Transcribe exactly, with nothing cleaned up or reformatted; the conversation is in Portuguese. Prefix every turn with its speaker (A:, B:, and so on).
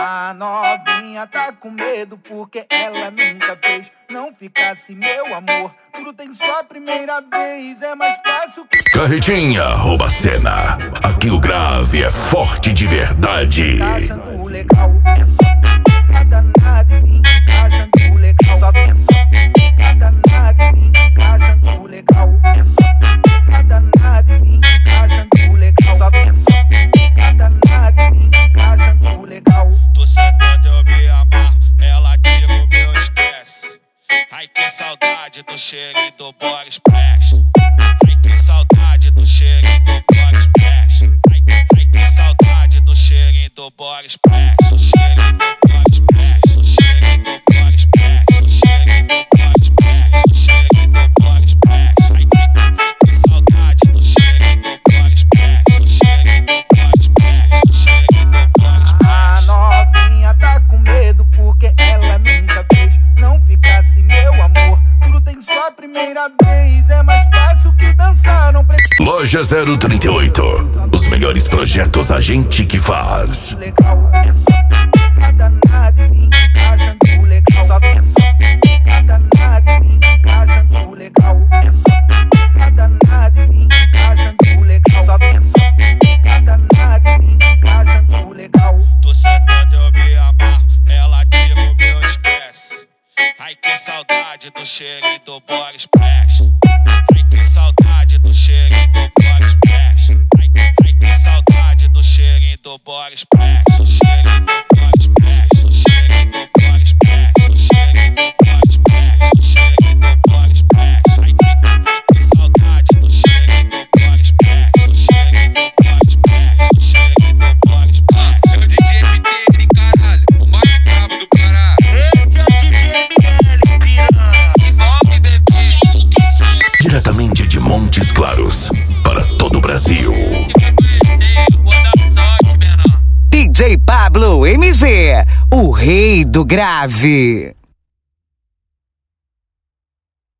A: A novinha tá com medo porque ela nunca fez. Não ficasse meu amor, tudo tem só primeira vez. É mais fácil que...
B: Carretinha rouba a cena. Aqui o grave é forte de verdade.
A: Tá achando legal, é só pica danada e vim. Tá achando legal, só que é só pica danada e vim. Tá achando legal, é só pica danada e vim. Tá achando legal, só que é só pica danada e vim. Tá achando legal.
C: Tô sentando, eu me amarro, ela tira o meu estresse. Ai que saudade do cheirinho do Boris Splash. Ai que saudade do cheirinho do Boris Splash. Ai, ai que saudade do cheirinho do Boris Splash. O cheirinho do Boris Splash. O cheirinho do Boris Splash. O cheirinho do Boris Splash. O cheirinho do Boris Splash. Ai, ai, ai que saudade do cheirinho do Boris Splash. O cheirinho do Boris Splash. O cheirinho do Boris Splash.
A: A novinha tá com medo porque ela nunca fez. Não ficasse meu amor, tudo tem só primeira vez. É mais fácil que dançar, não precisa.
B: Loja zero trinta e oito. Os melhores projetos a gente que faz.
A: Legal, é só pica danada e vim. Tá achando legal, só que é só pica danada e vim. Tá achando legal, é só pica danada e vim. Tá achando legal, só que é só pica danada e vim. Tá achando legal.
C: Tô sentando, eu me amarro, ela tira o meu estresse. Ai que saudade do cheirinho do Boris Splash. Ai que saudade do cheirinho do Boris Splash. Ai, ai que saudade do cheirinho do Boris Splash. O cheirinho do Boris Splash. O cheirinho do Boris Splash. O cheirinho do Boris Splash. O cheirinho do Boris Splash. Ai, ai, ai que saudade do cheirinho do Boris Splash. O cheirinho do Boris Splash. O cheirinho do Boris Splash.
D: É o D J M T L, caralho, o mais brabo do Pará.
E: Esse é o D J M L, piranha.
D: Se envolve, bebê.
B: Diretamente de Montes Claros para todo o Brasil.
D: Se vai conhecer, vou dar sorte, menor.
F: D J Pablo M G, o rei do grave.